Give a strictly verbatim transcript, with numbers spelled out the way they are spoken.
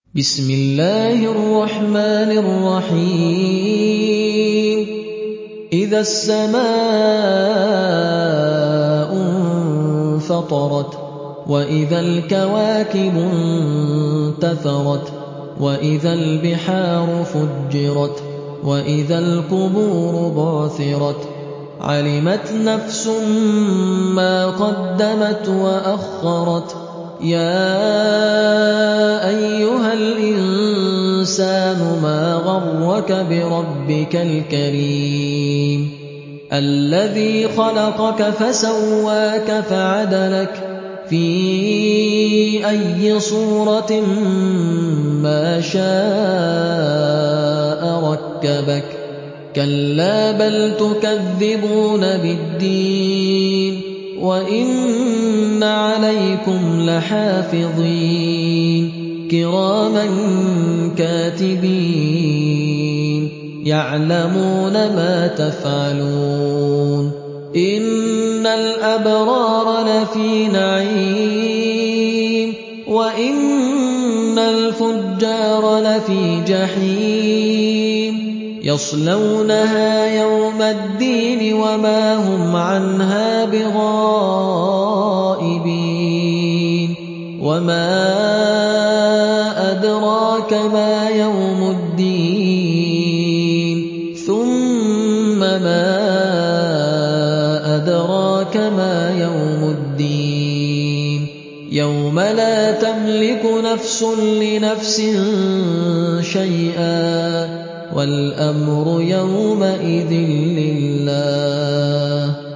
بسم الله الرحمن الرحيم إذا السماء انفطرت وإذا الكواكب انتثرت وإذا البحار فجرت وإذا القبور بعثرت علمت نفس ما قدمت وأخرت يا أيها الإنسان ما غرك بربك الكريم الذي خلقك فسواك فعدلك في أي صورة ما شاء ركبك كلا بل تكذبون بالدين وإن عليكم لحافظين كراما كاتبين يعلمون ما تفعلون إن الأبرار لفي نعيم وإن الفجار لفي جحيم يصلونها يوم الدين وما هم عنها بغائبين وما أدراك ما يوم الدين ثم ما أدراك ما يوم الدين يوم لا تملك نفس لنفس شيئا والأمر يومئذ لله